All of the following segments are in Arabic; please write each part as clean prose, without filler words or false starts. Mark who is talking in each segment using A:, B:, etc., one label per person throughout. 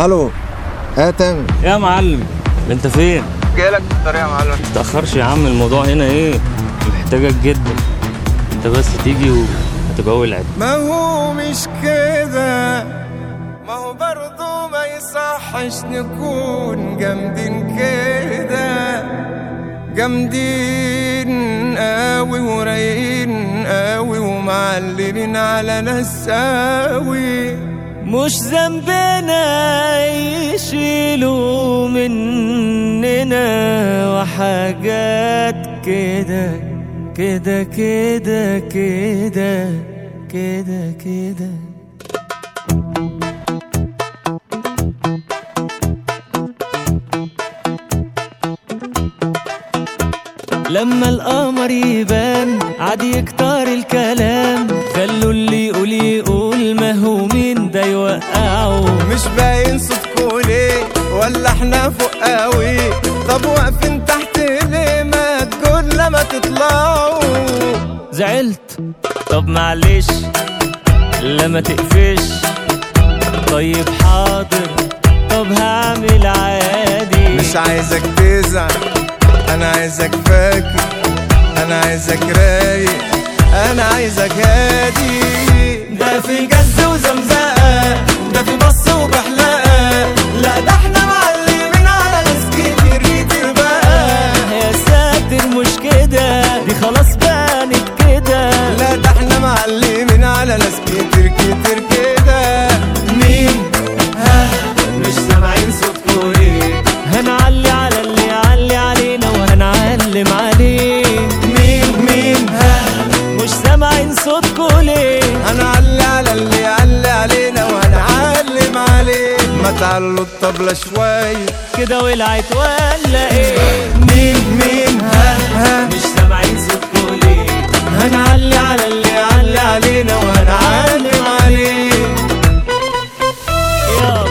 A: الو. تامر
B: يا معلم انت فين؟
A: جايلك في الطريق يا معلم.
B: متأخرش يا عم، الموضوع هنا ايه محتاجك جدا، انت بس تيجي وهتبقى العب.
A: ما هو مش كده، ما هو برضو ما يصحش نكون جامدين كده، جامدين قوي ورايقين قوي ومعلمين على نساوي.
B: مش ذنبنا يشيلوا مننا وحاجات كده كده كده كده كده كده. لما القمر يبان عادي يكتر الكلام، خلوا اللي يقول يقول، ما هو مين ده يوقعه.
A: مش باين صوتكوا ليه ولا احنا فوق قوي؟ طب واقفين تحت ليه؟ ما تقول لما تطلعوا.
B: زعلت؟ طب معلش لما تقفش. طيب حاضر، طب هعمل عادي.
A: مش عايزك تزعل، انا عايزك فاكر، انا عايزك رايق، انا عايزك هادي. ده في جز وزمزقه، ده في بص وبحلقه، لا ده احنا معلمين على ناس كتير بقى.
B: يا ساتر مش كده، دي خلاص بانت كده.
A: لا ده احنا معلمين على ناس كتير كده. مين؟ ها مش سامعين صوتكوا ليه؟
B: هنعلي على اللي يعلي علينا وهنعلم عليه.
A: مين؟ ها
B: مش سامعين صوتكوا ليه؟
A: هنعلي على اللي يعلي علينا وهنعلم عليه. ما تعلوا الطبلة شوية
B: كده ولعت ولا ايه؟
A: مين؟ ها
B: مش سامعين صوتكوا ليه؟
A: هنعلي على اللي يعلي علينا وهنعلم عليه.
B: يلا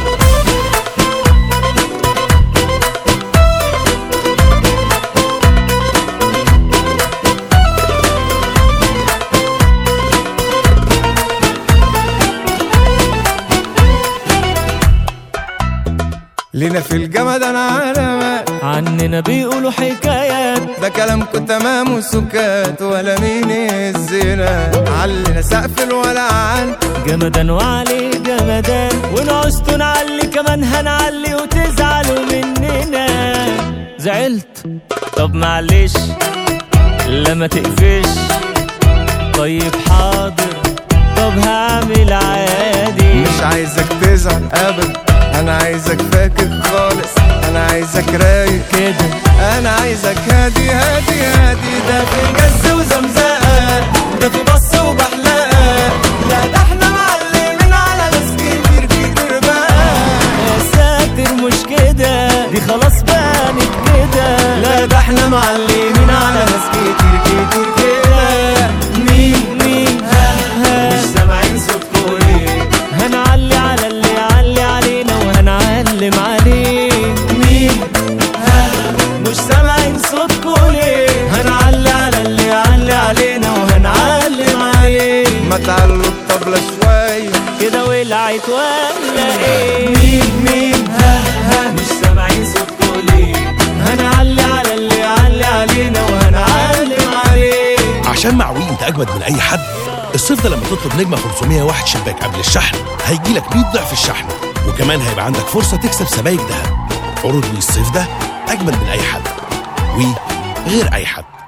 A: لينا في الجمد انا علامات،
B: عننا بيقولوا حكايات.
A: ده كلامكوا تمام وسكات ولا مين يهزنا. علينا سقف الولعان،
B: جمدان وعليه جمدان، ونعوزتوا نعلي كمان هنعلي وتزعلوا مننا. زعلت؟ طب معلش لما تقفش. طيب حاضر، طب هعمل عادي.
A: مش عايزك تزعل ابدا، انا عايزك فاكر خالص، انا عايزك رايق
B: كده،
A: انا عايزك هادي. ده في جز وزمزقه، ده في بص وبحلقه، لا ده احنا معلمين على ناس كتير بقى.
B: يا ساتر مش كده، دي خلاص بانت كده.
A: لا ده احنا معلمين على ناس كتير كده. مين؟ ها مش سامعين صوتكوا ليه؟
B: هنعلي على اللي يعلي علينا وهنعلم عليه.
A: مين؟ ها
B: مش سامعين صوتكوا ليه؟
A: هنعلي على اللي يعلي علينا وهنعلم عليه. ما تعلوا الطبلة شوية
B: كده ولعت ولا ايه؟
A: مين؟ ها
B: مش سامعين صوتكوا ليه؟
A: هنعلي على اللي يعلي علينا وهنعلم عليه.
C: عشان معوي انت اجمد من اي حد. الصيف ده لما تطلب نجمة 501 شباك قبل الشحن هيجيلك 100 ضعف الشحن، وكمان هيبقى عندك فرصة تكسب سبايك دهب. عروض وي الصيف ده اجمد من اي حد، وي غير اي حد.